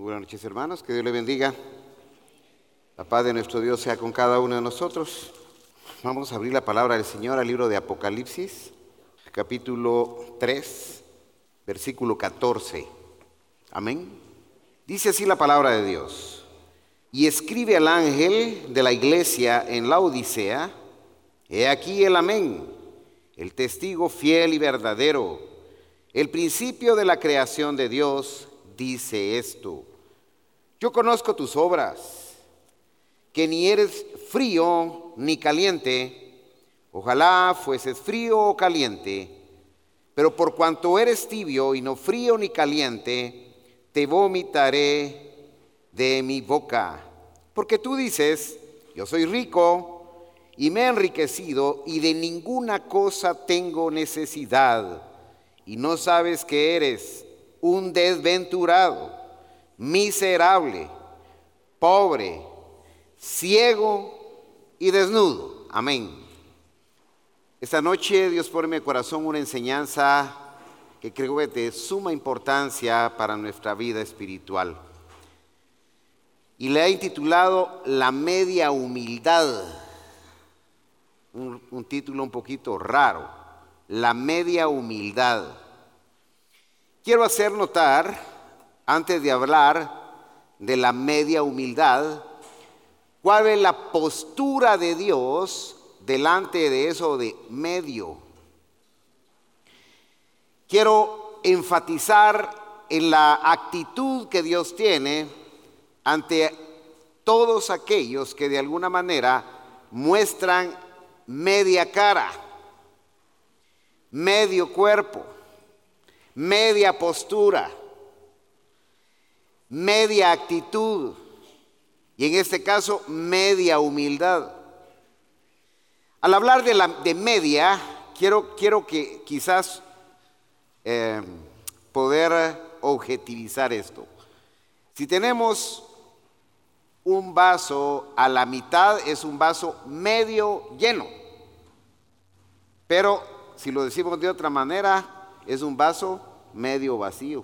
Muy buenas noches, hermanos, que Dios le bendiga. La paz de nuestro Dios sea con cada uno de nosotros. Vamos a abrir la palabra del Señor al libro de Apocalipsis, capítulo 3, versículo 14. Amén. Dice así la palabra de Dios. Y escribe al ángel de la iglesia en la Odisea: he aquí el amén, el testigo fiel y verdadero, el principio de la creación de Dios, dice esto: yo conozco tus obras, que ni eres frío ni caliente. Ojalá fueses frío o caliente, pero por cuanto eres tibio y no frío ni caliente, te vomitaré de mi boca. Porque tú dices: yo soy rico y me he enriquecido y de ninguna cosa tengo necesidad, y no sabes que eres un desventurado, miserable, pobre, ciego y desnudo. Amén. Esta noche Dios pone en mi corazón una enseñanza que creo que es de suma importancia para nuestra vida espiritual. Y le he intitulado La media humildad. Un título un poquito raro. La media humildad. Quiero hacer notar, antes de hablar de la media humildad, cuál es la postura de Dios delante de eso de medio. Quiero enfatizar en la actitud que Dios tiene ante todos aquellos que de alguna manera muestran media cara, medio cuerpo, media postura, media actitud y en este caso media humildad. Al hablar de media, quiero que quizás poder objetivizar esto. Si tenemos un vaso a la mitad, es un vaso medio lleno, pero si lo decimos de otra manera, es un vaso medio vacío,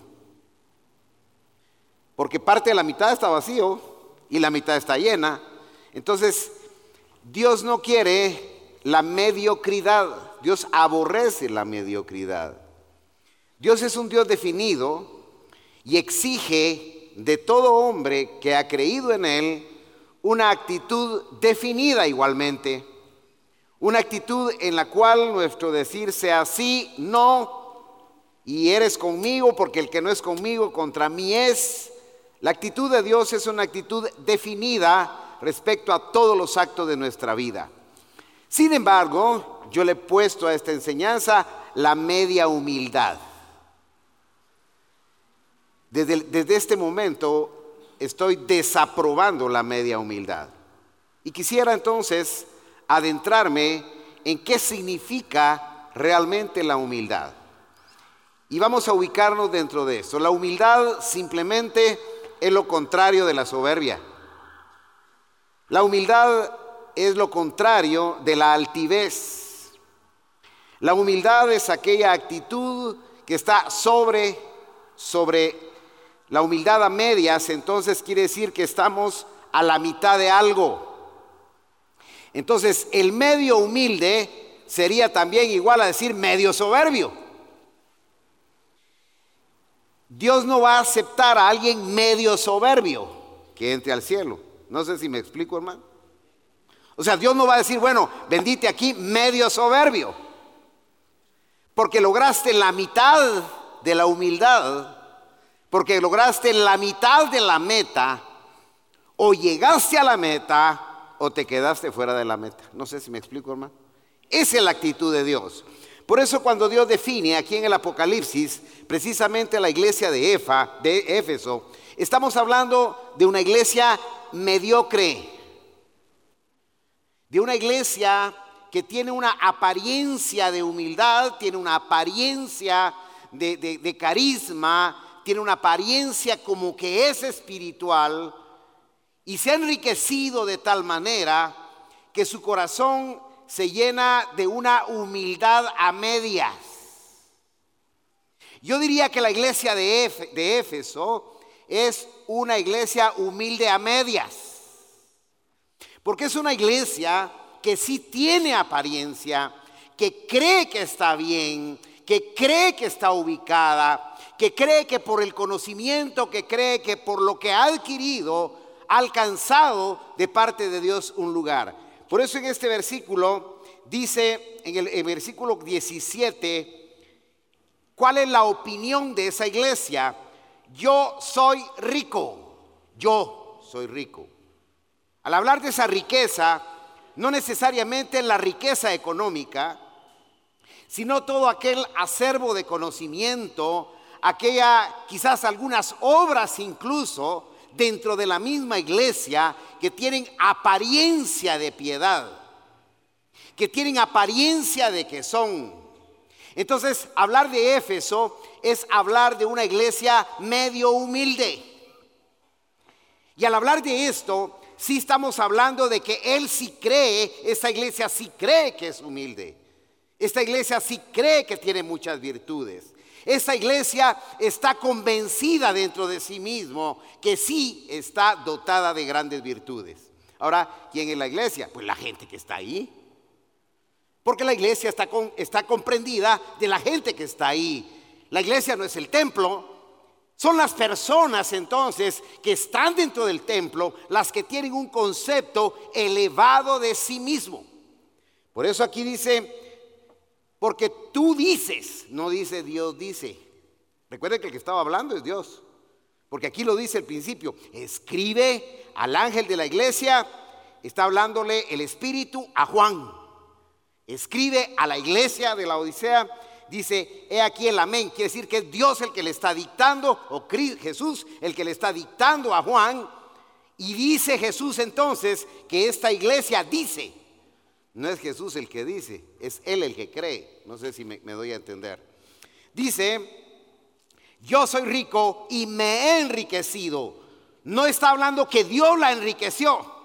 porque parte de la mitad está vacío y la mitad está llena. Entonces Dios no quiere la mediocridad, Dios aborrece la mediocridad. Dios es un Dios definido y exige de todo hombre que ha creído en Él una actitud definida igualmente, una actitud en la cual nuestro decir sea sí, no, y eres conmigo porque el que no es conmigo contra mí es. La actitud de Dios es una actitud definida respecto a todos los actos de nuestra vida. Sin embargo, yo le he puesto a esta enseñanza la media humildad. Desde este momento estoy desaprobando la media humildad. Y quisiera entonces adentrarme en qué significa realmente la humildad. Y vamos a ubicarnos dentro de esto. La humildad simplemente es lo contrario de la soberbia. La humildad es lo contrario de la altivez. La humildad es aquella actitud que está sobre la humildad a medias. Entonces quiere decir que estamos a la mitad de algo. Entonces el medio humilde sería también igual a decir medio soberbio. Dios no va a aceptar a alguien medio soberbio que entre al cielo. No sé si me explico, hermano. O sea, Dios no va a decir: bueno, bendite aquí medio soberbio, porque lograste la mitad de la humildad, porque lograste la mitad de la meta, o llegaste a la meta o te quedaste fuera de la meta. No sé si me explico, hermano. Esa es la actitud de Dios. Por eso cuando Dios define aquí en el Apocalipsis precisamente la iglesia de Éfeso, estamos hablando de una iglesia mediocre, de una iglesia que tiene una apariencia de humildad, tiene una apariencia de carisma, tiene una apariencia como que es espiritual, y se ha enriquecido de tal manera que su corazón se llena de una humildad a medias. Yo diría que la iglesia de Éfeso es una iglesia humilde a medias. Porque es una iglesia que sí tiene apariencia, que cree que está bien, que cree que está ubicada, que cree que por el conocimiento, que cree que por lo que ha adquirido, ha alcanzado de parte de Dios un lugar. Por eso en este versículo dice, en el versículo 17, ¿cuál es la opinión de esa iglesia? Yo soy rico, yo soy rico. Al hablar de esa riqueza, no necesariamente la riqueza económica, sino todo aquel acervo de conocimiento, quizás algunas obras incluso dentro de la misma iglesia que tienen apariencia de piedad, que tienen apariencia de que son. Entonces, hablar de Éfeso es hablar de una iglesia medio humilde. Y al hablar de esto, sí estamos hablando de que él sí cree, esta iglesia sí cree que es humilde. Esta iglesia sí cree que tiene muchas virtudes. Esta iglesia está convencida dentro de sí mismo que sí está dotada de grandes virtudes. Ahora, ¿quién es la iglesia? Pues la gente que está ahí. Porque la iglesia está comprendida de la gente que está ahí. La iglesia no es el templo. Son las personas entonces que están dentro del templo las que tienen un concepto elevado de sí mismo. Por eso aquí dice, porque tú dices, no dice Dios dice. Recuerden que el que estaba hablando es Dios. Porque aquí lo dice al principio, escribe al ángel de la iglesia, está hablándole el Espíritu a Juan. Escribe a la iglesia de la Odisea, dice, he aquí el amén. Quiere decir que es Dios el que le está dictando, o Jesús el que le está dictando a Juan. Y dice Jesús entonces que esta iglesia dice. No es Jesús el que dice, es Él el que cree. No sé si me doy a entender. Dice, yo soy rico y me he enriquecido. No está hablando que Dios la enriqueció.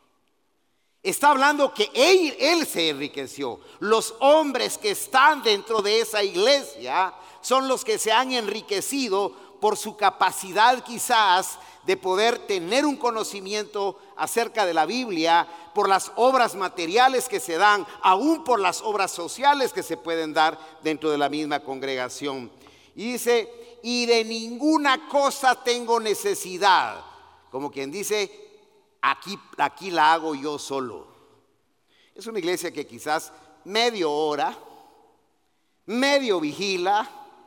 Está hablando que él se enriqueció. Los hombres que están dentro de esa iglesia son los que se han enriquecido por su capacidad quizás de poder tener un conocimiento acerca de la Biblia, por las obras materiales que se dan, aún por las obras sociales que se pueden dar dentro de la misma congregación. Y dice, y de ninguna cosa tengo necesidad. Como quien dice, aquí la hago yo solo. Es una iglesia que quizás medio ora, medio vigila,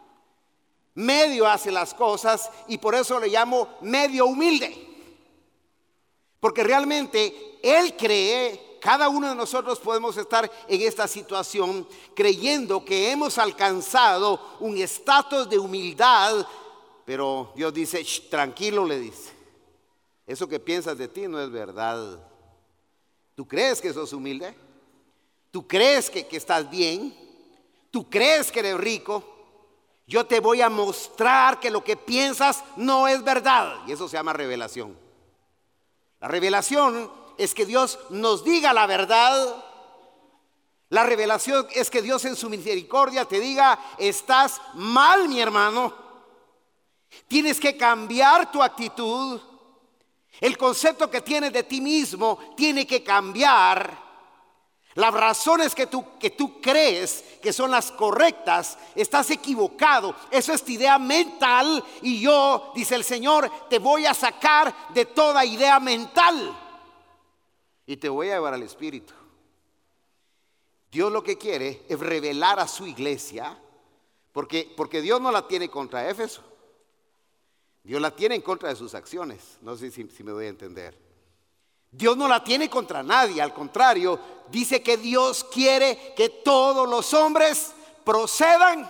medio hace las cosas, y por eso le llamo medio humilde. Porque realmente él cree, cada uno de nosotros podemos estar en esta situación creyendo que hemos alcanzado un estatus de humildad, pero Dios dice, tranquilo, le dice. Eso que piensas de ti no es verdad. ¿Tú crees que sos humilde? ¿Tú crees que estás bien? ¿Tú crees que eres rico? Yo te voy a mostrar que lo que piensas no es verdad. Y eso se llama revelación. La revelación es que Dios nos diga la verdad. La revelación es que Dios en su misericordia te diga, estás mal, mi hermano. Tienes que cambiar tu actitud. El concepto que tienes de ti mismo tiene que cambiar. Las razones que tú crees que son las correctas, estás equivocado. Eso es tu idea mental. Y yo, dice el Señor, te voy a sacar de toda idea mental y te voy a llevar al Espíritu. Dios lo que quiere es revelar a su iglesia, porque Dios no la tiene contra Éfeso. Dios la tiene en contra de sus acciones. No sé si me doy a entender. Dios no la tiene contra nadie. Al contrario, dice que Dios quiere que todos los hombres procedan.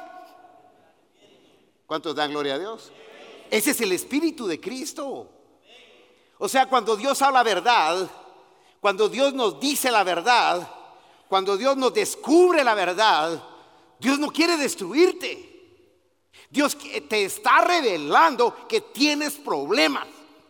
¿Cuántos dan gloria a Dios? Ese es el Espíritu de Cristo. O sea, cuando Dios habla verdad, cuando Dios nos dice la verdad, cuando Dios nos descubre la verdad, Dios no quiere destruirte. Dios te está revelando que tienes problemas.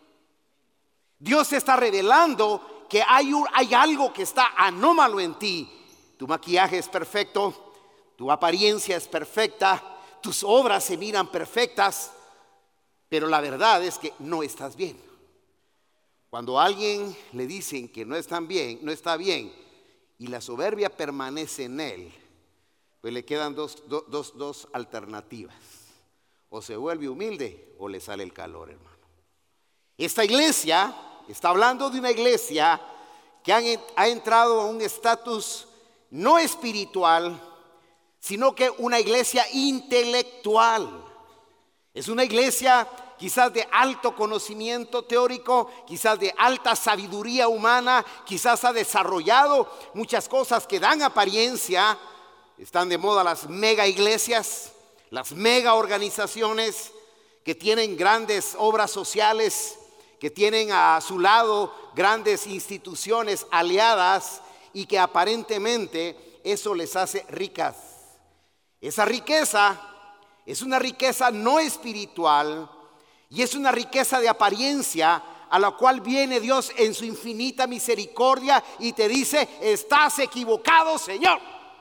Dios te está revelando que hay algo que está anómalo en ti. Tu maquillaje es perfecto, tu apariencia es perfecta, tus obras se miran perfectas, pero la verdad es que no estás bien. Cuando a alguien le dicen que no está bien, y la soberbia permanece en él, pues le quedan dos alternativas. O se vuelve humilde o le sale el calor, hermano. Esta iglesia está hablando de una iglesia que ha entrado a un estatus no espiritual, sino que una iglesia intelectual. Es una iglesia quizás de alto conocimiento teórico, quizás de alta sabiduría humana, quizás ha desarrollado muchas cosas que dan apariencia. Están de moda las mega iglesias, las mega organizaciones que tienen grandes obras sociales, que tienen a su lado grandes instituciones aliadas y que aparentemente eso les hace ricas. Esa riqueza es una riqueza no espiritual y es una riqueza de apariencia a la cual viene Dios en su infinita misericordia y te dice: estás equivocado, Señor.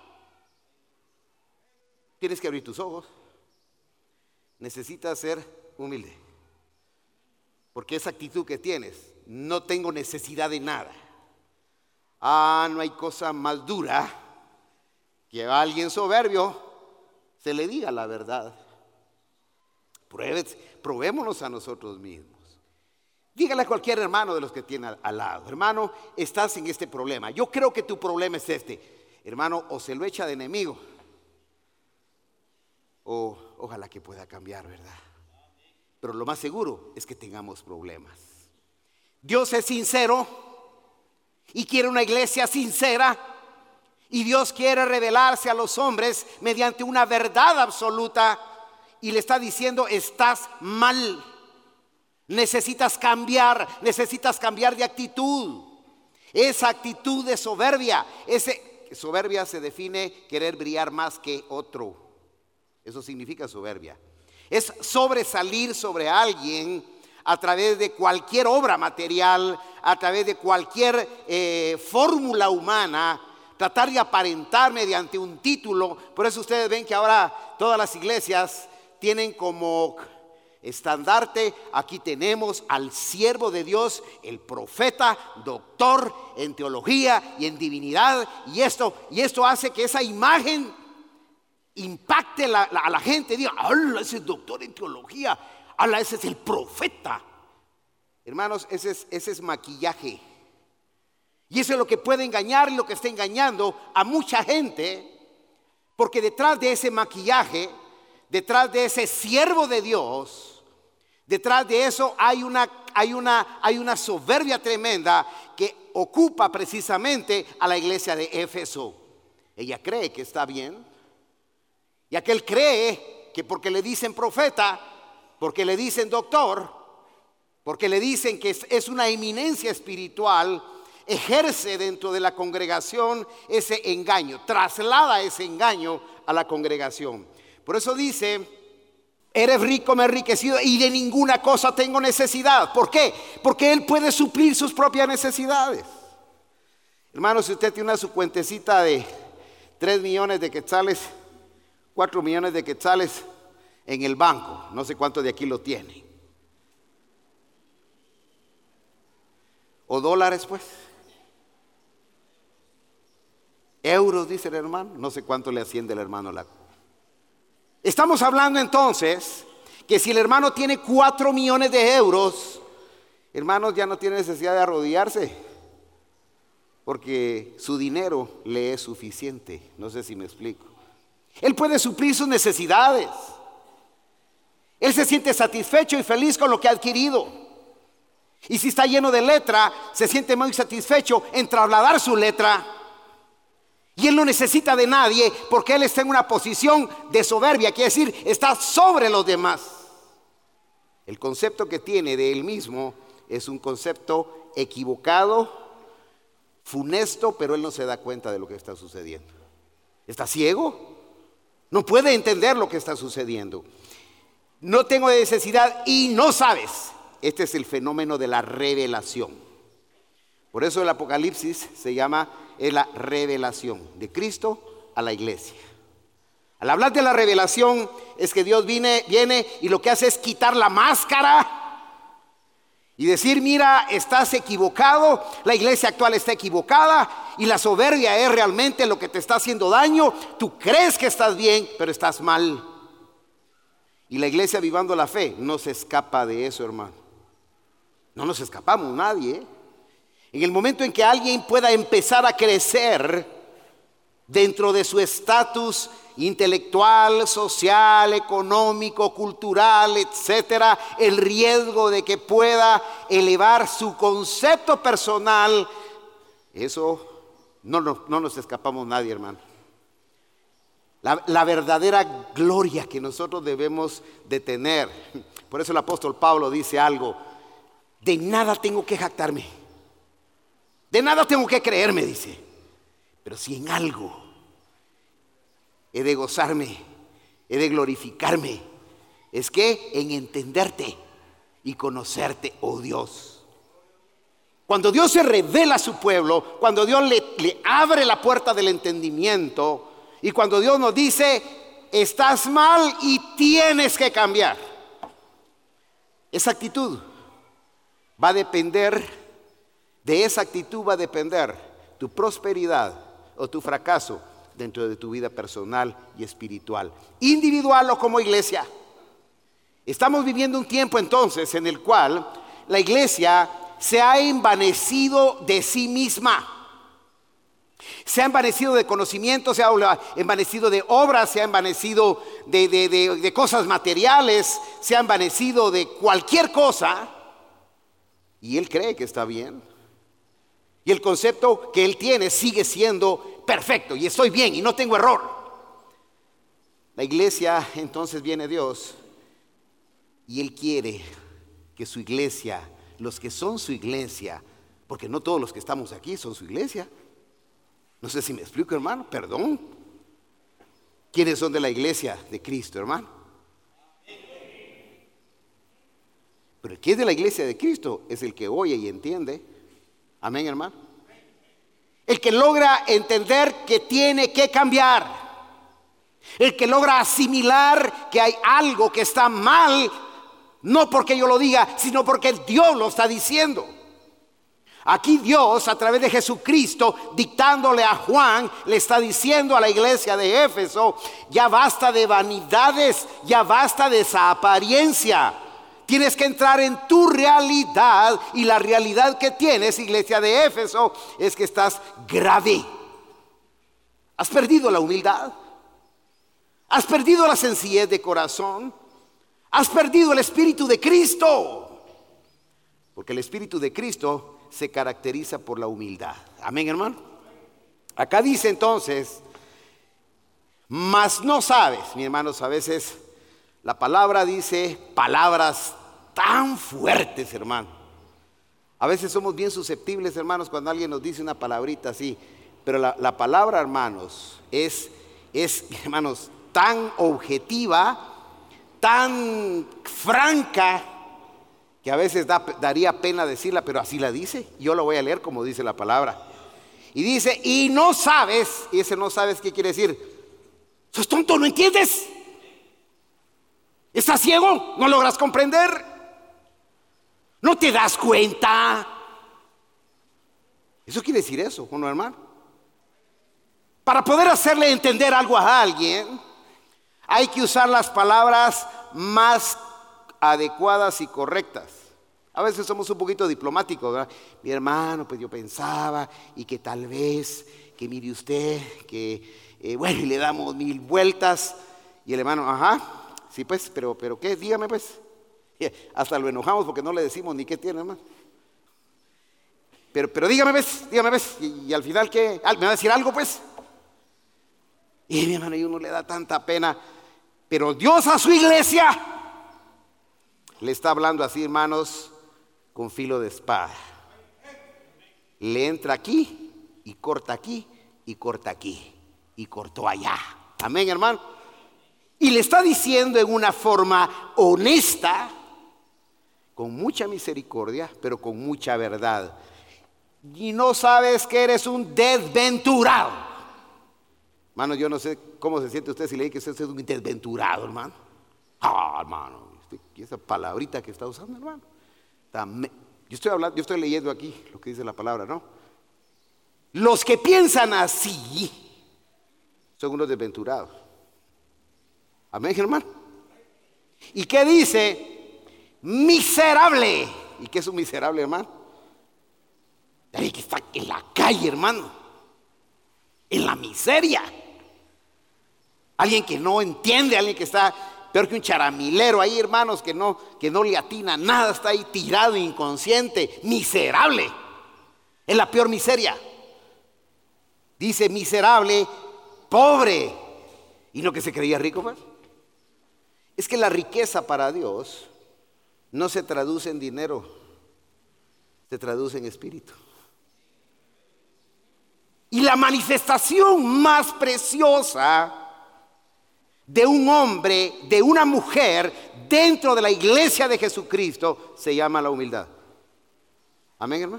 Tienes que abrir tus ojos. Necesitas ser humilde, porque esa actitud que tienes, no tengo necesidad de nada. No hay cosa más dura que a alguien soberbio se le diga la verdad. Probémonos a nosotros mismos. Dígale a cualquier hermano de los que tiene al lado: hermano, estás en este problema. Yo creo que tu problema es este. Hermano, o se lo echa de enemigo, o ojalá que pueda cambiar, ¿verdad? Pero lo más seguro es que tengamos problemas. Dios es sincero y quiere una iglesia sincera, y Dios quiere revelarse a los hombres mediante una verdad absoluta, y le está diciendo: estás mal, necesitas cambiar de actitud. Esa actitud de soberbia, soberbia se define querer brillar más que otro. Eso significa soberbia. Es sobresalir sobre alguien a través de cualquier obra material, a través de cualquier fórmula humana, tratar de aparentar mediante un título. Por eso ustedes ven que ahora todas las iglesias tienen como estandarte: aquí tenemos al siervo de Dios, el profeta, doctor en teología y en divinidad, y esto hace que esa imagen impacte a la gente. Diga: ¡hala, ese es doctor en teología! ¡Hala, ese es el profeta! Hermanos, ese es maquillaje. Y eso es lo que puede engañar y lo que está engañando a mucha gente, porque detrás de ese maquillaje, detrás de ese siervo de Dios, detrás de eso hay una soberbia tremenda que ocupa precisamente a la iglesia de Éfeso. Ella cree que está bien, y aquel cree que porque le dicen profeta, porque le dicen doctor, porque le dicen que es una eminencia espiritual, ejerce dentro de la congregación ese engaño, traslada ese engaño a la congregación. Por eso dice: eres rico, me he enriquecido y de ninguna cosa tengo necesidad. ¿Por qué? Porque Él puede suplir sus propias necesidades. Hermano, si usted tiene su cuentecita de 3 millones de quetzales, 4 millones de quetzales en el banco, no sé cuánto de aquí lo tiene, o dólares, pues, euros, dice el hermano, no sé cuánto le asciende el hermano la. Estamos hablando entonces que si el hermano tiene 4 millones de euros, hermanos, ya no tiene necesidad de arrodillarse, porque su dinero le es suficiente. No sé si me explico. Él puede suplir sus necesidades. Él se siente satisfecho y feliz con lo que ha adquirido. Y si está lleno de letra, se siente muy satisfecho en trasladar su letra. Y él no necesita de nadie, porque él está en una posición de soberbia, quiere decir, está sobre los demás. El concepto que tiene de él mismo es un concepto equivocado, funesto, pero él no se da cuenta de lo que está sucediendo. ¿Está ciego? No puede entender lo que está sucediendo. No tengo necesidad y no sabes. Este es el fenómeno de la revelación. Por eso el Apocalipsis es la revelación de Cristo a la iglesia Al hablar de la revelación es que Dios viene y lo que hace es quitar la máscara y decir, mira, estás equivocado, la iglesia actual está equivocada y la soberbia es realmente lo que te está haciendo daño. Tú crees que estás bien, pero estás mal. Y la iglesia Avivando la Fe no se escapa de eso, hermano. No nos escapamos nadie, ¿eh? En el momento en que alguien pueda empezar a crecer dentro de su estatus intelectual, social, económico, cultural, etcétera, el riesgo de que pueda elevar su concepto personal, eso no nos escapamos nadie, hermano. La verdadera gloria que nosotros debemos de tener. Por eso el apóstol Pablo dice algo: de nada tengo que jactarme, de nada tengo que creerme, dice, pero si en algo he de gozarme, he de glorificarme, es que en entenderte y conocerte, oh Dios. Cuando Dios se revela a su pueblo, cuando Dios le abre la puerta del entendimiento, y cuando Dios nos dice, estás mal y tienes que cambiar, esa actitud va a depender, de esa actitud va a depender tu prosperidad o tu fracaso dentro de tu vida personal y espiritual, individual o como iglesia. Estamos viviendo un tiempo entonces en el cual la iglesia se ha envanecido de sí misma. Se ha envanecido de conocimiento, se ha envanecido de obras, se ha envanecido de cosas materiales, se ha envanecido de cualquier cosa. Y él cree que está bien. Y el concepto que él tiene sigue siendo perfecto y estoy bien y no tengo error. La iglesia, entonces viene Dios y él quiere que su iglesia, los que son su iglesia, porque no todos los que estamos aquí son su iglesia. No sé si me explico, hermano, perdón. ¿Quiénes son de la iglesia de Cristo, hermano? Pero el que es de la iglesia de Cristo es el que oye y entiende. Amén, hermano. El que logra entender que tiene que cambiar. El que logra asimilar que hay algo que está mal, no porque yo lo diga, sino porque Dios lo está diciendo. Aquí Dios, a través de Jesucristo, dictándole a Juan, le está diciendo a la iglesia de Éfeso: ya basta de vanidades, ya basta de esa apariencia. Tienes que entrar en tu realidad, y la realidad que tienes, iglesia de Éfeso, es que estás grave. Has perdido la humildad, has perdido la sencillez de corazón, has perdido el Espíritu de Cristo, porque el Espíritu de Cristo se caracteriza por la humildad. Amén, hermano. Acá dice entonces, mas no sabes, mis hermanos, a veces la palabra dice palabras tan fuertes, hermano. A veces somos bien susceptibles, hermanos, cuando alguien nos dice una palabrita así. Pero la palabra, hermanos, es, hermanos, tan objetiva, tan franca, que a veces daría pena decirla, pero así la dice. Yo lo voy a leer como dice la palabra. Y dice, y no sabes. Y ese no sabes, ¿qué quiere decir? ¿Sos tonto? ¿No entiendes? ¿Estás ciego? ¿No logras comprender? ¿No te das cuenta? Eso quiere decir eso, ¿o no, hermano? Para poder hacerle entender algo a alguien, hay que usar las palabras más adecuadas y correctas. A veces somos un poquito diplomáticos, ¿verdad? Mi hermano, pues yo pensaba, y que tal vez, que mire usted, que bueno, y le damos 1000 vueltas. Y el hermano, ajá, sí pues, pero ¿qué? Dígame pues. Hasta lo enojamos porque no le decimos ni qué tiene, hermano. Pero dígame pues. Y al final, ¿qué? ¿Me va a decir algo pues? Y mi hermano, y uno le da tanta pena. Pero Dios a su iglesia le está hablando así, hermanos, con filo de espada. Le entra aquí y corta aquí y corta aquí y cortó allá. Amén, hermano. Y le está diciendo en una forma honesta, con mucha misericordia, pero con mucha verdad. Y no sabes que eres un desventurado. Hermano, yo no sé cómo se siente usted si le dice que usted es un desventurado, hermano. Hermano, esa palabrita que está usando, hermano. Yo estoy leyendo aquí lo que dice la palabra, ¿no? Los que piensan así son unos desventurados. Amén, hermano. ¿Y qué dice? Miserable. ¿Y qué es un miserable, hermano? Alguien que está en la calle, hermano, en la miseria. Alguien que no entiende, alguien que está peor que un charamilero ahí, hermanos, que no le atina nada, está ahí tirado, inconsciente, miserable. Es la peor miseria. Dice miserable, pobre. ¿Y no que se creía rico, pues? Es que la riqueza para Dios no se traduce en dinero, se traduce en espíritu. Y la manifestación más preciosa de un hombre, de una mujer dentro de la iglesia de Jesucristo se llama la humildad. Amén, hermano.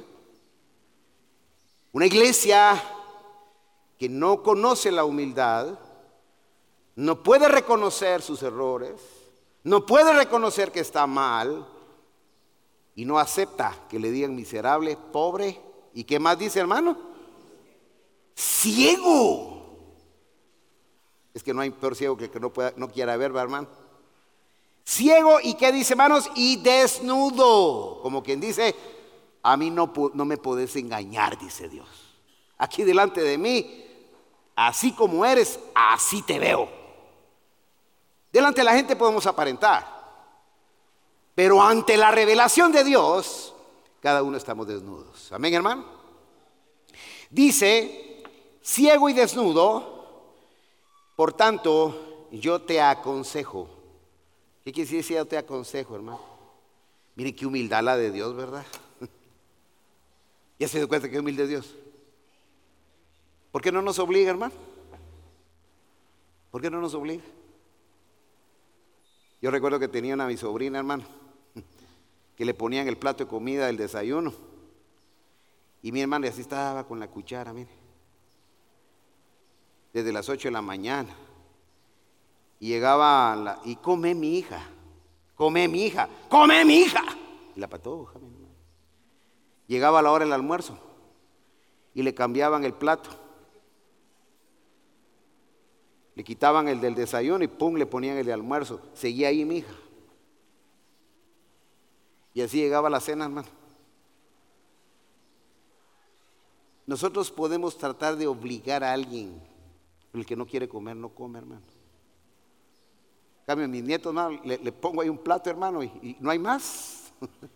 Una iglesia que no conoce la humildad no puede reconocer sus errores, no puede reconocer que está mal y no acepta que le digan miserable, pobre y ¿qué más dice, hermano? Ciego. Es que no hay peor ciego que el que no quiera ver, ¿verdad, hermano? Ciego y ¿qué dice, hermanos? Y desnudo. Como quien dice, a mí no me podés engañar, dice Dios. Aquí delante de mí, así como eres, así te veo. Delante de la gente podemos aparentar, pero ante la revelación de Dios, cada uno estamos desnudos. Amén, hermano. Dice, ciego y desnudo, por tanto, yo te aconsejo. ¿Qué quiere decir yo te aconsejo, hermano? Mire qué humildad la de Dios, ¿verdad? ¿Ya se dio cuenta que humilde es Dios? ¿Por qué no nos obliga, hermano? ¿Por qué no nos obliga? Yo recuerdo que tenían a mi sobrina, hermano, que le ponían el plato de comida del desayuno. Y mi hermano así estaba con la cuchara, mire. Desde las 8 de la mañana. Y llegaba y come mi hija, come mi hija, come mi hija. Y la patoja, mi hermano. Llegaba a la hora del almuerzo y le cambiaban el plato. Le quitaban el del desayuno y pum, le ponían el de almuerzo. Seguía ahí mi hija. Y así llegaba la cena, hermano. Nosotros podemos tratar de obligar a alguien. El que no quiere comer, no come, hermano. En cambio, a mis nietos, hermano, le pongo ahí un plato, hermano, y no hay más.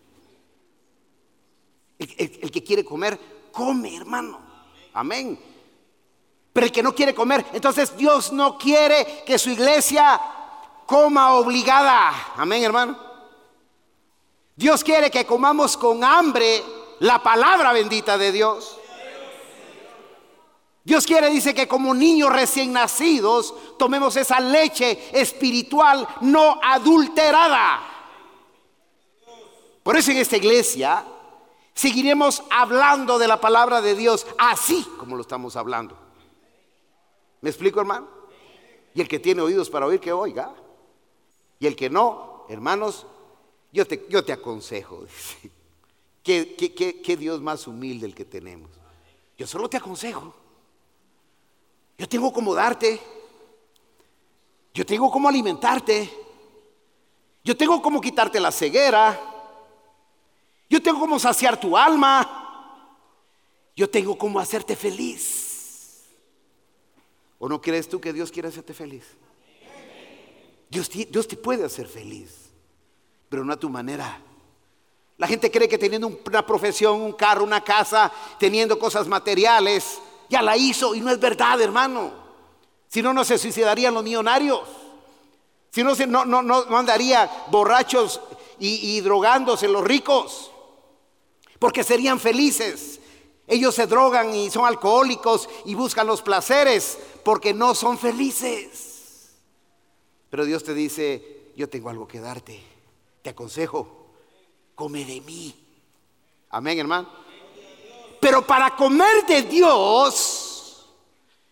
El que quiere comer, come, hermano. Amén. Pero el que no quiere comer, entonces Dios no quiere que su iglesia coma obligada. Amén, hermano. Dios quiere que comamos con hambre la palabra bendita de Dios. Dios quiere, dice, que como niños recién nacidos tomemos esa leche espiritual no adulterada. Por eso en esta iglesia seguiremos hablando de la palabra de Dios así como lo estamos hablando. ¿Me explico, hermano? Y el que tiene oídos para oír, que oiga. Y el que no, hermanos, yo te aconsejo. ¿Qué Dios más humilde el que tenemos? Yo solo te aconsejo. Yo tengo cómo darte. Yo tengo cómo alimentarte. Yo tengo cómo quitarte la ceguera. Yo tengo cómo saciar tu alma. Yo tengo cómo hacerte feliz. ¿O no crees tú que Dios quiere hacerte feliz? Dios te puede hacer feliz, pero no a tu manera. La gente cree que teniendo una profesión, un carro, una casa, teniendo cosas materiales, ya la hizo, y no es verdad, hermano. Si no, no se suicidarían los millonarios. Si no, no andaría borrachos y drogándose los ricos, porque serían felices. Ellos se drogan y son alcohólicos y buscan los placeres porque no son felices. Pero Dios te dice, yo tengo algo que darte. Te aconsejo, come de mí. Amén, hermano. Pero para comer de Dios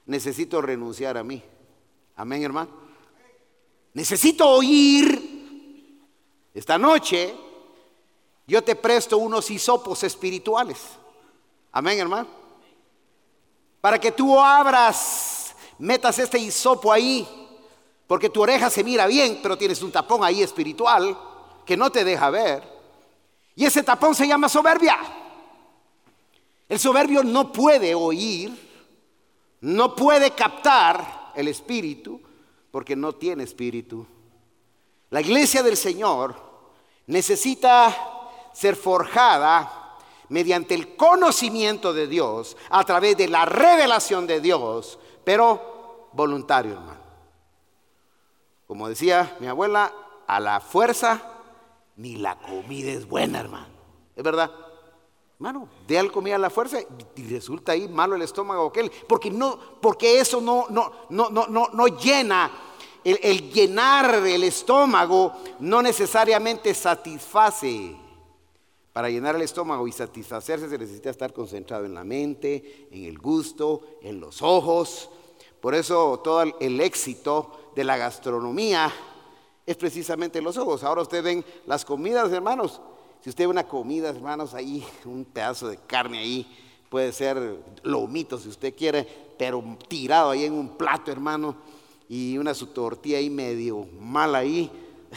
necesito renunciar a mí. Amén, hermano. Necesito oír. Esta noche yo te presto unos hisopos espirituales. Amén, hermano. Para que tú abras, metas este hisopo ahí, porque tu oreja se mira bien, pero tienes un tapón ahí espiritual que no te deja ver. Y ese tapón se llama soberbia. El soberbio no puede oír, no puede captar el espíritu, porque no tiene espíritu. La iglesia del Señor necesita ser forjada mediante el conocimiento de Dios, a través de la revelación de Dios, pero voluntario, hermano. Como decía mi abuela, a la fuerza ni la comida es buena, hermano. ¿Es verdad? Hermano, dé la comida a la fuerza y resulta ahí malo el estómago aquel, porque eso no llena. El llenar el estómago no necesariamente satisface. Para llenar el estómago y satisfacerse se necesita estar concentrado en la mente, en el gusto, en los ojos. Por eso todo el éxito de la gastronomía es precisamente los ojos. Ahora ustedes ven las comidas, hermanos. Si usted ve una comida, hermanos, ahí un pedazo de carne ahí, puede ser lomito si usted quiere, pero tirado ahí en un plato, hermano, y una su tortilla ahí medio mal ahí.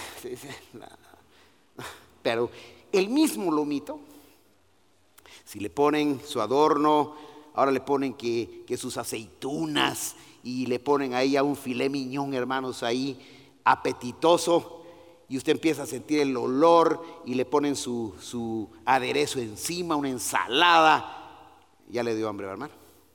Pero el mismo lomito, si le ponen su adorno, ahora le ponen que sus aceitunas y le ponen ahí a un filé miñón, hermanos, ahí apetitoso, y usted empieza a sentir el olor y le ponen su aderezo encima, una ensalada, ya le dio hambre, hermano.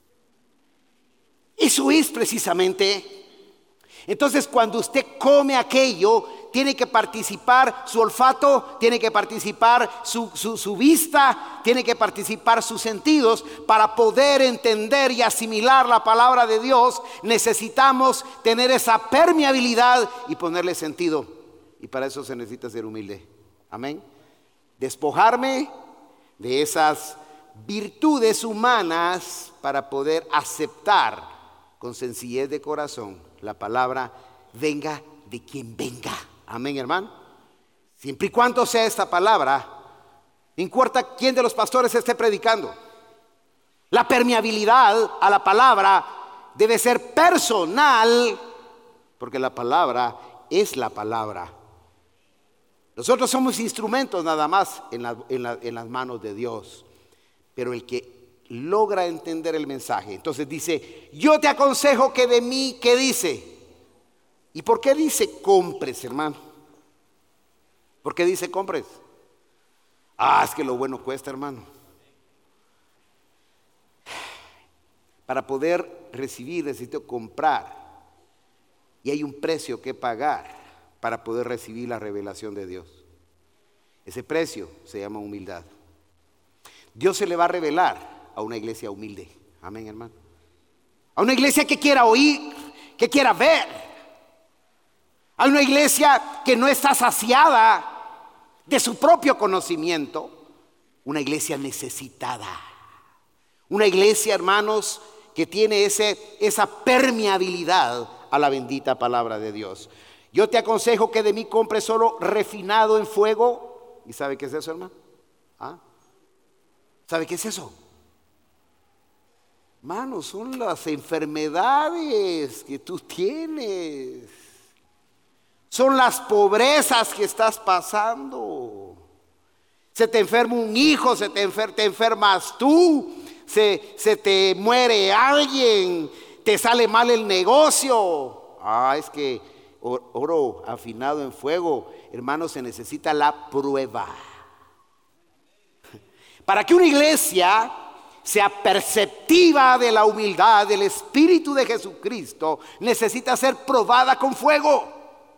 Eso es precisamente. Entonces, cuando usted come aquello, tiene que participar su olfato, tiene que participar su vista, tiene que participar sus sentidos. Para poder entender y asimilar la palabra de Dios, necesitamos tener esa permeabilidad y ponerle sentido. Y para eso se necesita ser humilde. Amén. Despojarme de esas virtudes humanas para poder aceptar con sencillez de corazón la palabra, venga de quien venga. Amén, hermano. Siempre y cuando sea esta palabra, no importa quién de los pastores esté predicando, la permeabilidad a la palabra debe ser personal, porque la palabra es la palabra. Nosotros somos instrumentos nada más en las manos de Dios, pero el que logra entender el mensaje, entonces dice, yo te aconsejo que de mí, ¿qué dice? ¿Y por qué dice compres, hermano? ¿Por qué dice compres? Es que lo bueno cuesta, hermano. Para poder recibir necesito comprar, y hay un precio que pagar para poder recibir la revelación de Dios. Ese precio se llama humildad. Dios se le va a revelar a una iglesia humilde. Amén, hermano. A una iglesia que quiera oír, que quiera ver. A una iglesia que no está saciada de su propio conocimiento. Una iglesia necesitada. Una iglesia, hermanos, que tiene esa permeabilidad a la bendita palabra de Dios. Yo te aconsejo que de mí compres solo refinado en fuego. ¿Y sabe qué es eso, hermano? ¿Sabe qué es eso? Hermano, son las enfermedades que tú tienes. Son las pobrezas que estás pasando. Se te enferma un hijo, te enfermas tú, se te muere alguien, te sale mal el negocio. Es que oro afinado en fuego, hermano, se necesita la prueba. Para que una iglesia sea perceptiva de la humildad del Espíritu de Jesucristo, necesita ser probada con fuego.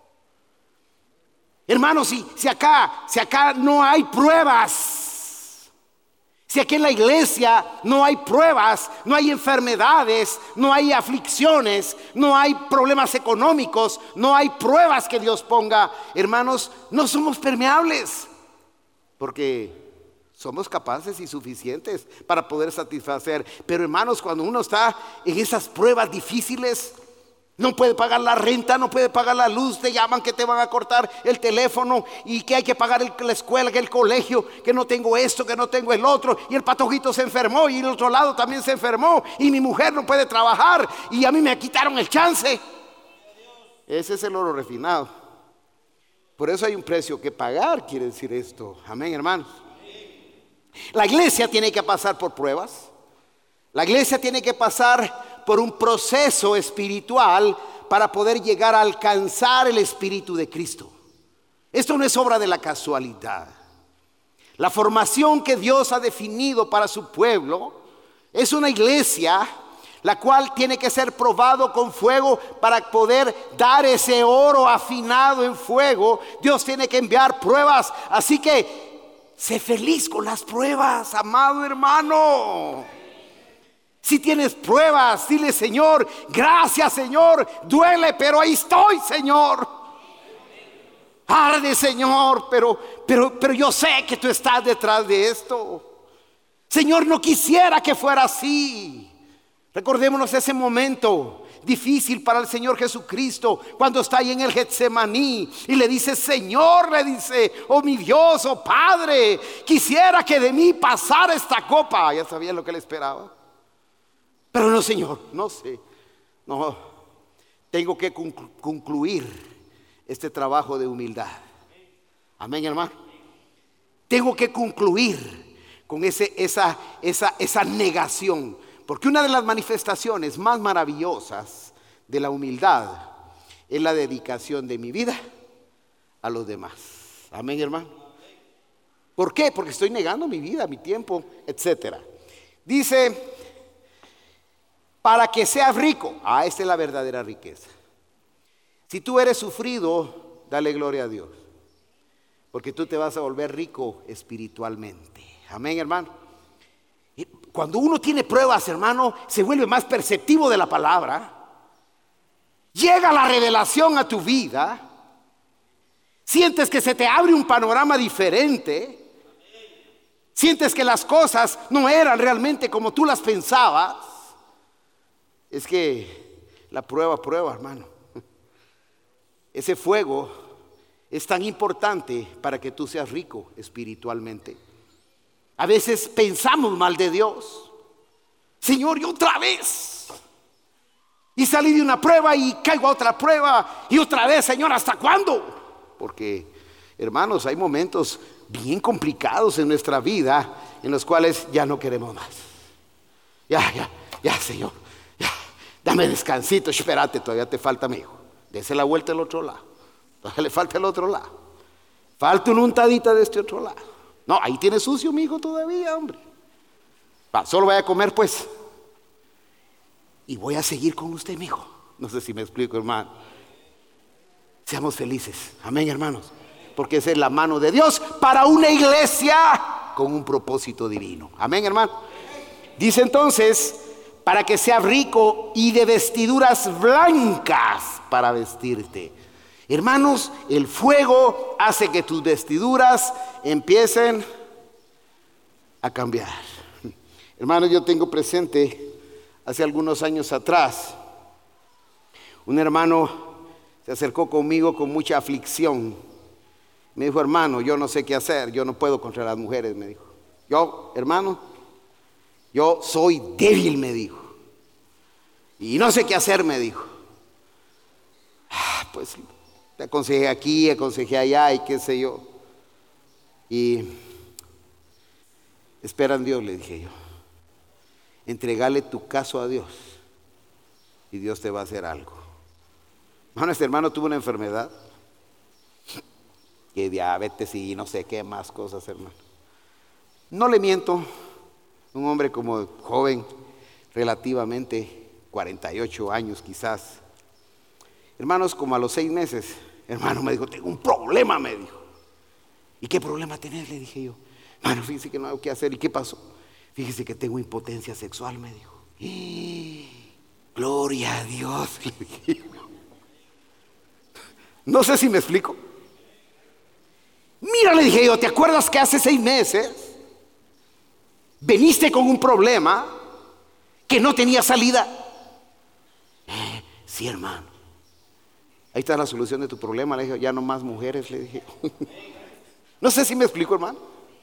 Hermanos, si acá no hay pruebas, si aquí en la iglesia no hay pruebas, no hay enfermedades, no hay aflicciones, no hay problemas económicos, no hay pruebas que Dios ponga, hermanos, no somos permeables, porque Somos capaces y suficientes para poder satisfacer. Pero hermanos, cuando uno está en esas pruebas difíciles, no puede pagar la renta, no puede pagar la luz, te llaman que te van a cortar el teléfono y que hay que pagar la escuela, que el colegio, que no tengo esto, que no tengo el otro, y el patojito se enfermó y el otro lado también se enfermó y mi mujer no puede trabajar y a mí me quitaron el chance. Ese es el oro refinado. Por eso hay un precio que pagar, quiere decir esto. Amén, hermanos. La iglesia tiene que pasar por pruebas. La iglesia tiene que pasar por un proceso espiritual para poder llegar a alcanzar el Espíritu de Cristo. Esto no es obra de la casualidad. La formación que Dios ha definido para su pueblo es una iglesia la cual tiene que ser probado con fuego para poder dar ese oro afinado en fuego. Dios tiene que enviar pruebas, así que sé feliz con las pruebas, amado hermano. Si tienes pruebas, dile: Señor, gracias Señor, duele, pero ahí estoy, Señor. Arde, Señor, pero yo sé que tú estás detrás de esto. Señor, no quisiera que fuera así. Recordémonos ese momento difícil para el Señor Jesucristo, cuando está ahí en el Getsemaní y le dice: Señor, le dice, oh mi Dios, oh Padre, quisiera que de mí pasara esta copa. Ya sabía lo que le esperaba. Pero no, Señor, no sé. No, tengo que concluir este trabajo de humildad. Amén, hermano. Tengo que concluir con esa negación. Porque una de las manifestaciones más maravillosas de la humildad es la dedicación de mi vida a los demás. Amén, hermano. ¿Por qué? Porque estoy negando mi vida, mi tiempo, etcétera. Dice: para que seas rico. Esta es la verdadera riqueza. Si tú eres sufrido, dale gloria a Dios, porque tú te vas a volver rico espiritualmente. Amén, hermano. Cuando uno tiene pruebas, hermano, se vuelve más perceptivo de la palabra. Llega la revelación a tu vida. Sientes que se te abre un panorama diferente. Sientes que las cosas no eran realmente como tú las pensabas. Es que la prueba, hermano. Ese fuego es tan importante para que tú seas rico espiritualmente. A veces pensamos mal de Dios. Señor, y otra vez. Y salí de una prueba y caigo a otra prueba. Y otra vez, Señor, ¿hasta cuándo? Porque, hermanos, hay momentos bien complicados en nuestra vida en los cuales ya no queremos más. Ya, Señor. Ya, dame descansito. Espérate, todavía te falta, mi hijo. Dese la vuelta al otro lado. Todavía le falta el otro lado. Falta una untadita de este otro lado. No, ahí tiene sucio mi hijo todavía, hombre. Solo voy a comer, pues. Y voy a seguir con usted, mi hijo. No sé si me explico, hermano. Seamos felices. Amén, hermanos. Porque esa es la mano de Dios para una iglesia con un propósito divino. Amén, hermano. Dice entonces: para que seas rico y de vestiduras blancas para vestirte. Hermanos, el fuego hace que tus vestiduras empiecen a cambiar. Hermanos, yo tengo presente hace algunos años atrás, un hermano se acercó conmigo con mucha aflicción. Me dijo: hermano, yo no sé qué hacer, yo no puedo contra las mujeres, me dijo. Hermano, yo soy débil, me dijo. Y no sé qué hacer, me dijo. Pues te aconsejé aquí, aconsejé allá y qué sé yo. Y espera en Dios, le dije yo. Entregale tu caso a Dios y Dios te va a hacer algo. Hermano, este hermano tuvo una enfermedad, que diabetes y no sé qué más cosas, hermano. No le miento, un hombre como joven, relativamente 48 años quizás. Hermanos, como a los 6 meses, hermano me dijo: tengo un problema, me dijo. ¿Y qué problema tenés?, le dije yo. Hermano, fíjese que no hay qué hacer. ¿Y qué pasó? Fíjese que tengo impotencia sexual, me dijo. Gloria a Dios, le dije. No sé si me explico. Mira, le dije yo, ¿te acuerdas que hace 6 meses Veniste con un problema que no tenía salida. Sí, hermano. Ahí está la solución de tu problema. Le dije, ya no más mujeres, le dije. No sé si me explico, hermano.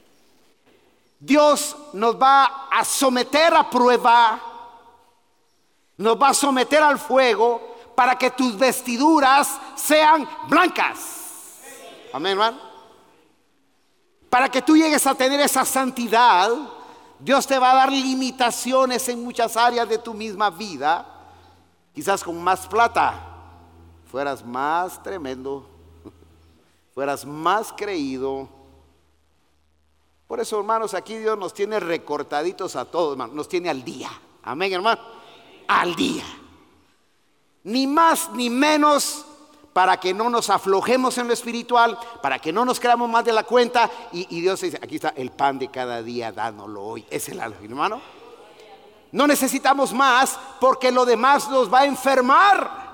Dios nos va a someter a prueba, nos va a someter al fuego para que tus vestiduras sean blancas. Amén, hermano. Para que tú llegues a tener esa santidad, Dios te va a dar limitaciones en muchas áreas de tu misma vida. Quizás con más plata fueras más tremendo, fueras más creído. Por eso, hermanos, aquí Dios nos tiene recortaditos a todos, hermanos. Nos tiene al día. Amén, hermano. Al día. Ni más ni menos, para que no nos aflojemos en lo espiritual, para que no nos creamos más de la cuenta. Y Dios dice, aquí está el pan de cada día, dánoslo hoy. Es el algo, hermano. No necesitamos más, porque lo demás nos va a enfermar,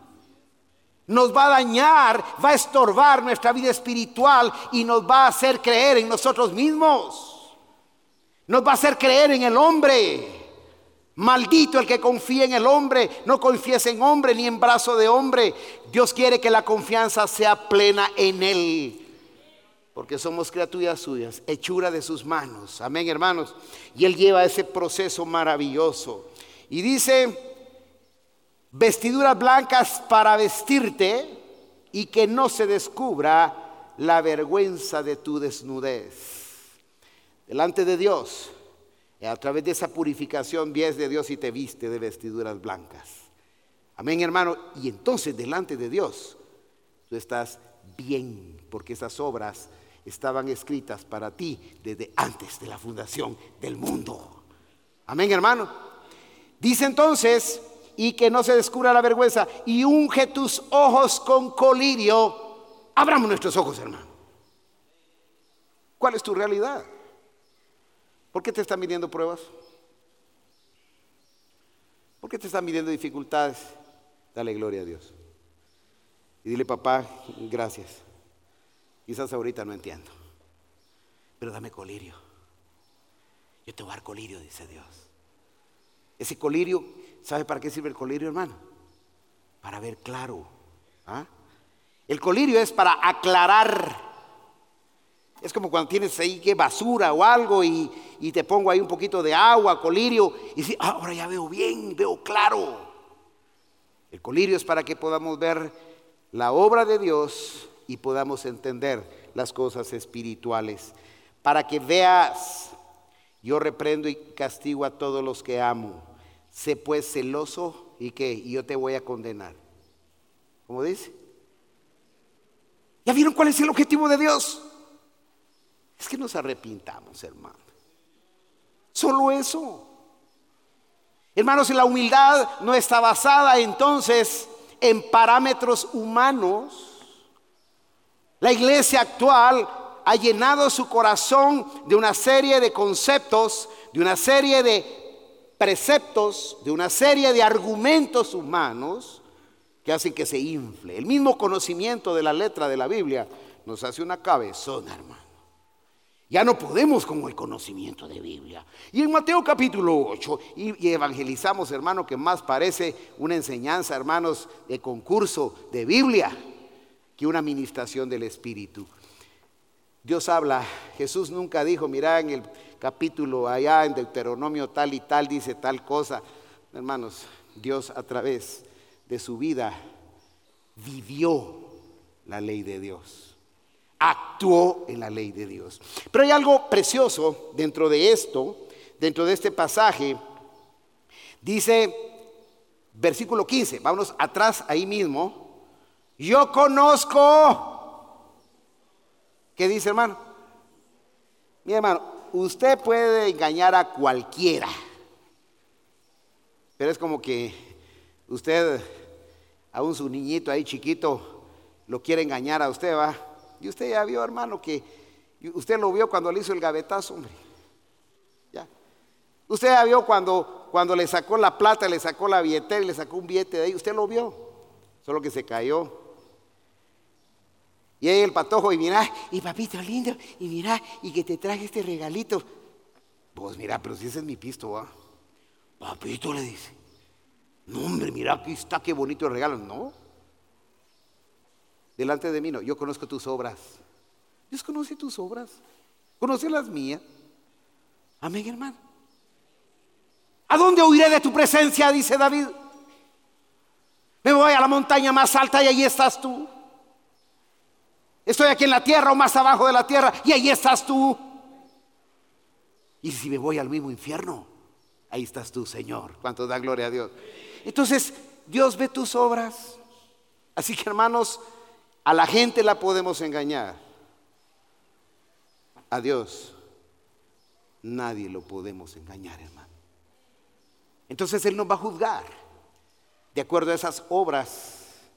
nos va a dañar, va a estorbar nuestra vida espiritual y nos va a hacer creer en nosotros mismos. Nos va a hacer creer en el hombre. Maldito el que confía en el hombre. No confíes en hombre ni en brazo de hombre. Dios quiere que la confianza sea plena en Él, porque somos criaturas suyas, hechura de sus manos. Amén, hermanos. Y Él lleva ese proceso maravilloso. Y dice, vestiduras blancas para vestirte y que no se descubra la vergüenza de tu desnudez. Delante de Dios, a través de esa purificación, vienes de Dios y te viste de vestiduras blancas. Amén, hermano. Y entonces delante de Dios tú estás bien, porque esas obras estaban escritas para ti desde antes de la fundación del mundo. Amén, hermano. Dice entonces, y que no se descubra la vergüenza, y unge tus ojos con colirio. Abramos nuestros ojos, hermano. ¿Cuál es tu realidad? ¿Por qué te están viniendo pruebas? ¿Por qué te están viniendo dificultades? Dale gloria a Dios. Y dile, papá, gracias. Quizás ahorita no entiendo, pero dame colirio. Yo te voy a dar colirio, dice Dios. Ese colirio, ¿sabe para qué sirve el colirio, hermano? Para ver claro. ¿Ah? El colirio es para aclarar. Es como cuando tienes ahí que basura o algo y te pongo ahí un poquito de agua, colirio, y dices, ahora ya veo bien, veo claro. El colirio es para que podamos ver la obra de Dios y podamos entender las cosas espirituales. Para que veas, yo reprendo y castigo a todos los que amo. Sé pues celoso y ¿qué? Y yo te voy a condenar. ¿Cómo dice? ¿Ya vieron cuál es el objetivo de Dios? Es que nos arrepintamos, hermano. Solo eso. Hermanos, la humildad no está basada entonces en parámetros humanos. La iglesia actual ha llenado su corazón de una serie de conceptos, de una serie de preceptos, de una serie de argumentos humanos que hacen que se infle. El mismo conocimiento de la letra de la Biblia nos hace una cabezona, hermano. Ya no podemos con el conocimiento de Biblia. Y en Mateo capítulo 8, y evangelizamos, hermano, que más parece una enseñanza, hermanos, de concurso de Biblia que una administración del Espíritu. Dios habla. Jesús nunca dijo, mira en el capítulo allá en Deuteronomio tal y tal dice tal cosa. Hermanos, Dios a través de su vida vivió la ley de Dios. Actuó en la ley de Dios. Pero hay algo precioso dentro de esto, dentro de este pasaje. Dice, versículo 15, vámonos atrás ahí mismo. Yo conozco. ¿Qué dice, hermano? Mi hermano, usted puede engañar a cualquiera, pero es como que usted, aún su niñito ahí chiquito, lo quiere engañar a usted, ¿va? Y usted ya vio, hermano, que usted lo vio cuando le hizo el gavetazo, hombre. Ya. Usted ya vio cuando le sacó la plata, le sacó la billetera y le sacó un billete de ahí. Usted lo vio, solo que se cayó. Y ahí el patojo, y mira, y papito lindo, y mira, y que te traje este regalito. Pues mira, pero si ese es mi pisto, ¿va? Papito, le dice. No, hombre, mira, aquí está, qué bonito el regalo. No. Delante de mí no. Yo conozco tus obras. Dios conoce tus obras. Conoce las mías. Amén, hermano. ¿A dónde huiré de tu presencia? Dice David. Me voy a la montaña más alta y allí estás tú. Estoy aquí en la tierra o más abajo de la tierra y allí estás tú. Y si me voy al mismo infierno, ahí estás tú, Señor. ¿Cuánto da gloria a Dios? Entonces, Dios ve tus obras. Así que, hermanos, a la gente la podemos engañar. A Dios nadie lo podemos engañar, hermano. Entonces Él nos va a juzgar de acuerdo a esas obras.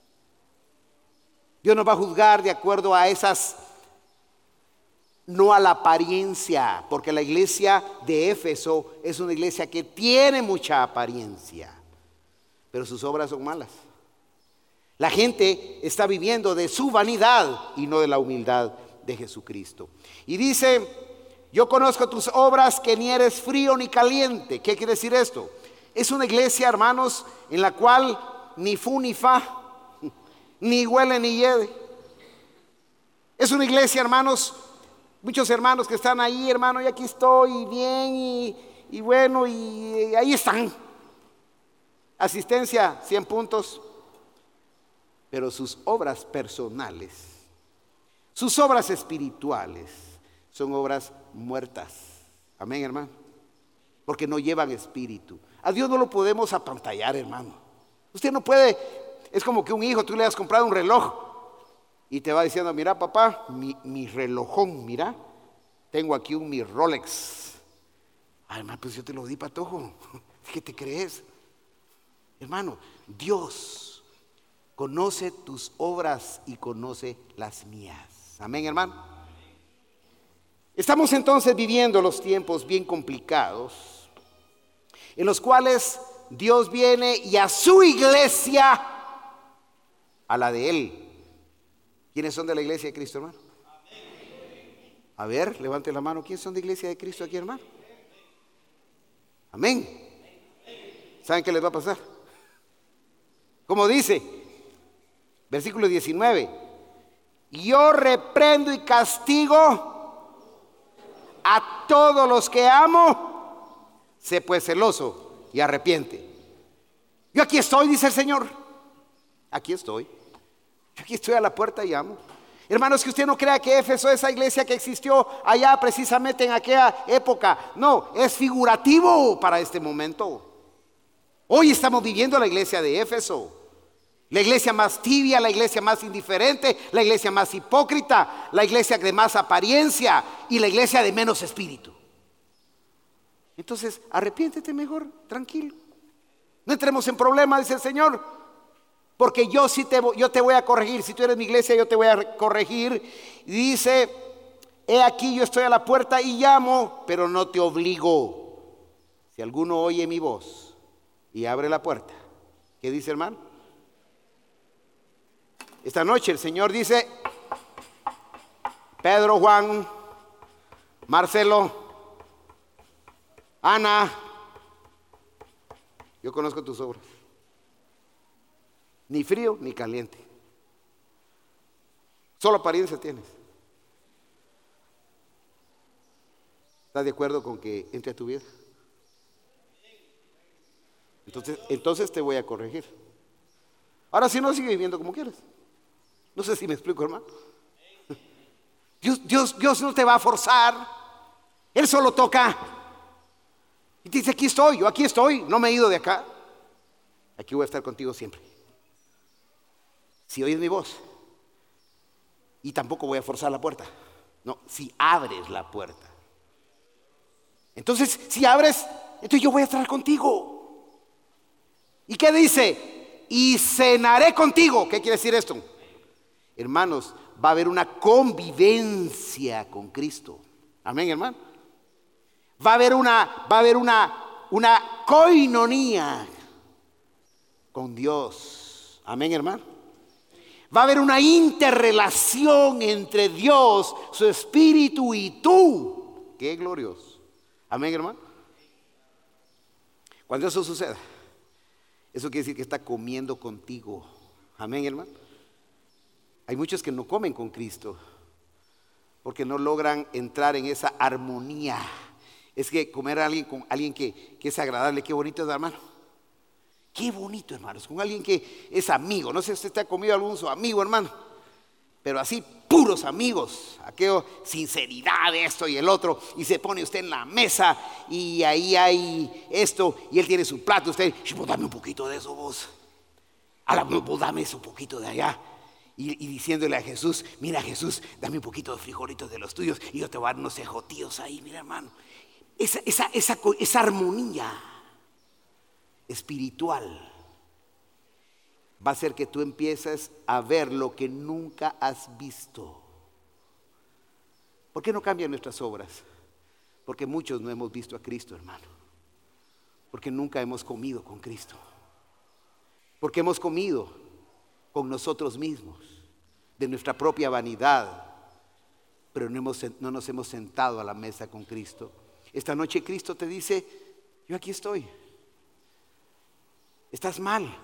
Dios nos va a juzgar de acuerdo a esas, no a la apariencia, porque la iglesia de Éfeso es una iglesia que tiene mucha apariencia, pero sus obras son malas. La gente está viviendo de su vanidad y no de la humildad de Jesucristo. Y dice, yo conozco tus obras, que ni eres frío ni caliente. ¿Qué quiere decir esto? Es una iglesia, hermanos, en la cual ni fu ni fa, ni huele ni hiede. Es una iglesia, hermanos, muchos hermanos que están ahí, hermano, y aquí estoy bien y bueno, y ahí están. Asistencia, 100 puntos. Pero sus obras personales, sus obras espirituales, son obras muertas. Amén, hermano. Porque no llevan espíritu. A Dios no lo podemos apantallar, hermano. Usted no puede. Es como que un hijo, tú le has comprado un reloj y te va diciendo, mira papá, mi relojón, mira, tengo aquí mi Rolex. Ay, hermano, pues yo te lo di, patojo. ¿Qué te crees? Hermano, Dios conoce tus obras y conoce las mías. Amén, hermano. Estamos entonces viviendo los tiempos bien complicados, en los cuales Dios viene y a su iglesia, a la de Él. ¿Quiénes son de la iglesia de Cristo, hermano? A ver, levante la mano. ¿Quiénes son de la iglesia de Cristo aquí, hermano? Amén. ¿Saben qué les va a pasar? Como dice, versículo 19. Yo reprendo y castigo a todos los que amo. Sé pues celoso y arrepiente. Yo aquí estoy, dice el Señor. Aquí estoy. Yo aquí estoy a la puerta y llamo. Hermanos, que usted no crea que Éfeso es esa iglesia que existió allá precisamente en aquella época. No, es figurativo para este momento. Hoy estamos viviendo la iglesia de Éfeso. La iglesia más tibia, la iglesia más indiferente, la iglesia más hipócrita, la iglesia de más apariencia y la iglesia de menos espíritu. Entonces, arrepiéntete mejor, tranquilo. No entremos en problemas, dice el Señor, porque yo te voy a corregir. Si tú eres mi iglesia, yo te voy a corregir. Y dice, he aquí yo estoy a la puerta y llamo, pero no te obligo. Si alguno oye mi voz y abre la puerta, ¿qué dice, hermano? Esta noche el Señor dice, Pedro, Juan, Marcelo, Ana, yo conozco tus obras. Ni frío ni caliente. Solo apariencia tienes. ¿Estás de acuerdo con que entre a tu vida? Entonces te voy a corregir. Ahora si no, sigue viviendo como quieres. No sé si me explico, hermano. Dios no te va a forzar. Él solo toca y te dice, aquí estoy, yo aquí estoy, no me he ido de acá. Aquí voy a estar contigo siempre. Si oyes mi voz. Y tampoco voy a forzar la puerta. No, si abres la puerta. Entonces, si abres, entonces yo voy a estar contigo. ¿Y qué dice? Y cenaré contigo. ¿Qué quiere decir esto? Hermanos, va a haber una convivencia con Cristo. Amén, hermano. Va a haber una coinonía con Dios. Amén, hermano. Va a haber una interrelación entre Dios, su espíritu y tú. Qué glorioso. Amén, hermano. Cuando eso suceda, eso quiere decir que está comiendo contigo. Amén, hermano. Hay muchos que no comen con Cristo porque no logran entrar en esa armonía. Es que comer a alguien con alguien que es agradable, qué bonito es, hermano. Qué bonito, hermanos, con alguien que es amigo. No sé si usted ha comido algún su amigo, hermano, pero así puros amigos, aquello, sinceridad, esto y el otro, y se pone usted en la mesa y ahí hay esto y él tiene su plato, usted, pues dame un poquito de eso vos, pues dame eso un poquito de allá, y diciéndole a Jesús, mira Jesús, dame un poquito de frijolitos de los tuyos y yo te voy a dar unos ejotíos ahí, mira hermano, esa armonía espiritual va a hacer que tú empieces a ver lo que nunca has visto. ¿Por qué no cambian nuestras obras? Porque muchos no hemos visto a Cristo, hermano. Porque nunca hemos comido con Cristo. Porque hemos comido con nosotros mismos, de nuestra propia vanidad, pero no nos hemos sentado a la mesa con Cristo. Esta noche Cristo te dice, yo aquí estoy. Estás mal.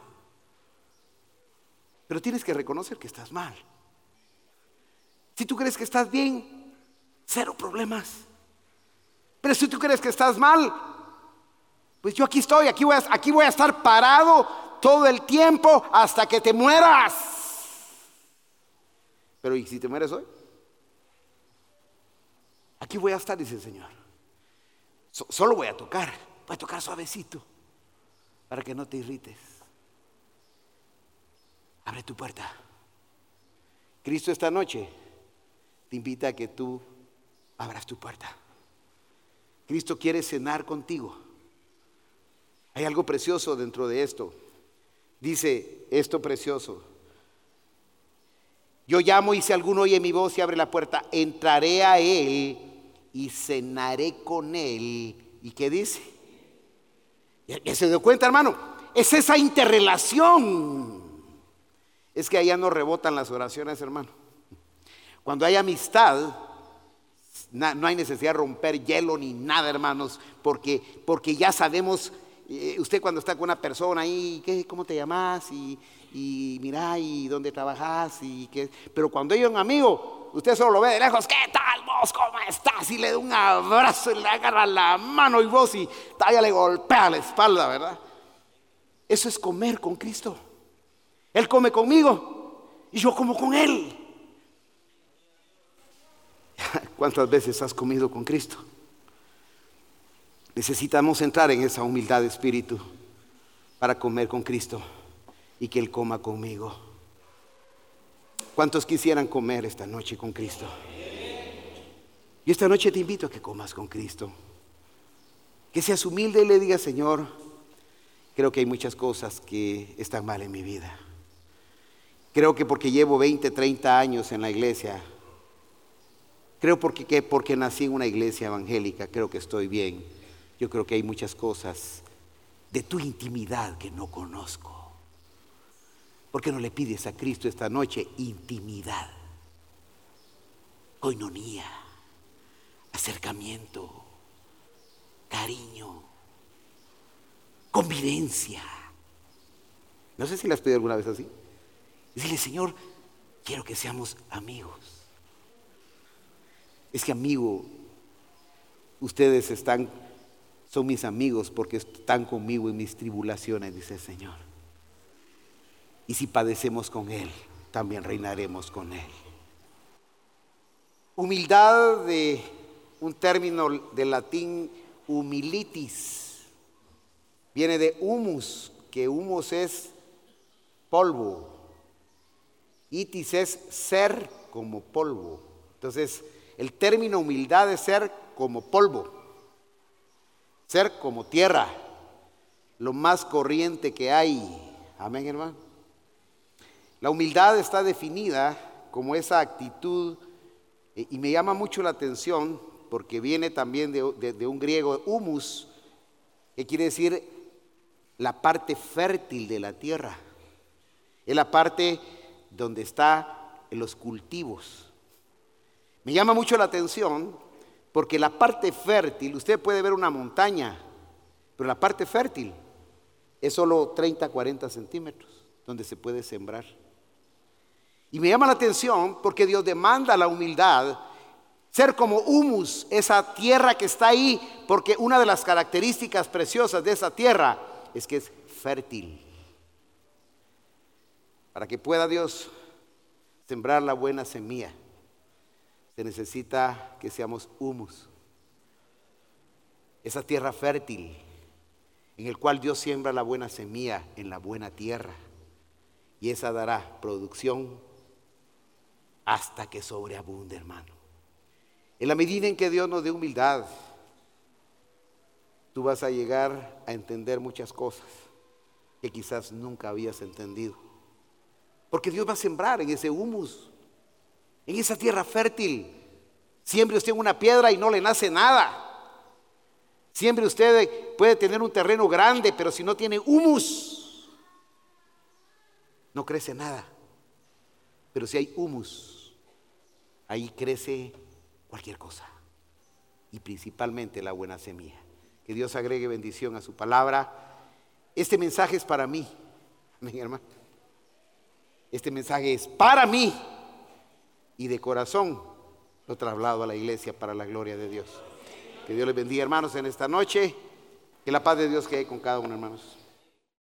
Pero tienes que reconocer que estás mal. Si tú crees que estás bien, cero problemas. Pero si tú crees que estás mal, pues yo aquí estoy, aquí voy a estar parado todo el tiempo hasta que te mueras. Pero ¿y si te mueres hoy? Aquí voy a estar, dice el Señor. Solo voy a tocar suavecito para que no te irrites. Abre tu puerta. Cristo esta noche te invita a que tú abras tu puerta. Cristo quiere cenar contigo. Hay algo precioso dentro de esto. Dice esto precioso. Yo llamo y si alguno oye mi voz y abre la puerta, entraré a él y cenaré con él. ¿Y qué dice? ¿Ya se dio cuenta, hermano? Es esa interrelación. Es que allá no rebotan las oraciones, hermano. Cuando hay amistad, no hay necesidad de romper hielo ni nada, hermanos, porque ya sabemos, usted cuando está con una persona ahí, ¿cómo te llamas? Y mira, ¿y dónde trabajas? Pero cuando hay un amigo, usted solo lo ve de lejos, ¿qué tal vos? ¿Cómo estás? Y le da un abrazo y le agarra la mano y vos y todavía le golpea la espalda, ¿verdad? Eso es comer con Cristo. Él come conmigo y yo como con Él. ¿Cuántas veces has comido con Cristo? Necesitamos entrar en esa humildad de espíritu para comer con Cristo y que Él coma conmigo. ¿Cuántos quisieran comer esta noche con Cristo? Y esta noche te invito a que comas con Cristo. Que seas humilde y le digas, Señor, creo que hay muchas cosas que están mal en mi vida. Creo que porque llevo 20, 30 años en la iglesia, creo porque nací en una iglesia evangélica, creo que estoy bien. Yo creo que hay muchas cosas de tu intimidad que no conozco. ¿Por qué no le pides a Cristo esta noche intimidad, coinonía, acercamiento, cariño, convivencia? No sé si le has pedido alguna vez así. Dile, Señor, quiero que seamos amigos. Es que amigo, ustedes son mis amigos porque están conmigo en mis tribulaciones, dice el Señor. Y si padecemos con Él, también reinaremos con Él. Humildad, de un término del latín humilitis, viene de humus, que humus es polvo. Itis es ser como polvo. Entonces, el término humildad es ser como polvo, ser como tierra, lo más corriente que hay. Amén, hermano. La humildad está definida como esa actitud, y me llama mucho la atención porque viene también de un griego, humus, que quiere decir la parte fértil de la tierra. Es la parte donde están los cultivos. Me llama mucho la atención Porque la parte fértil, usted puede ver una montaña, pero la parte fértil es solo 30, 40 centímetros donde se puede sembrar. Y me llama la atención porque Dios demanda la humildad, ser como humus, esa tierra que está ahí, porque una de las características preciosas de esa tierra es que es fértil. Para que pueda Dios sembrar la buena semilla, se necesita que seamos humus, esa tierra fértil en el cual Dios siembra la buena semilla en la buena tierra, y esa dará producción hasta que sobreabunde, hermano. En la medida en que Dios nos dé humildad, tú vas a llegar a entender muchas cosas que quizás nunca habías entendido. Porque Dios va a sembrar en ese humus, en esa tierra fértil. Siembre usted en una piedra y no le nace nada. Siembre usted puede tener un terreno grande, pero si no tiene humus, no crece nada. Pero si hay humus, ahí crece cualquier cosa, y principalmente la buena semilla. Que Dios agregue bendición a su palabra. Este mensaje es para mí, mi hermano. Este mensaje es para mí, y de corazón lo traslado a la iglesia para la gloria de Dios. Que Dios les bendiga, hermanos, en esta noche. Que la paz de Dios quede con cada uno, hermanos.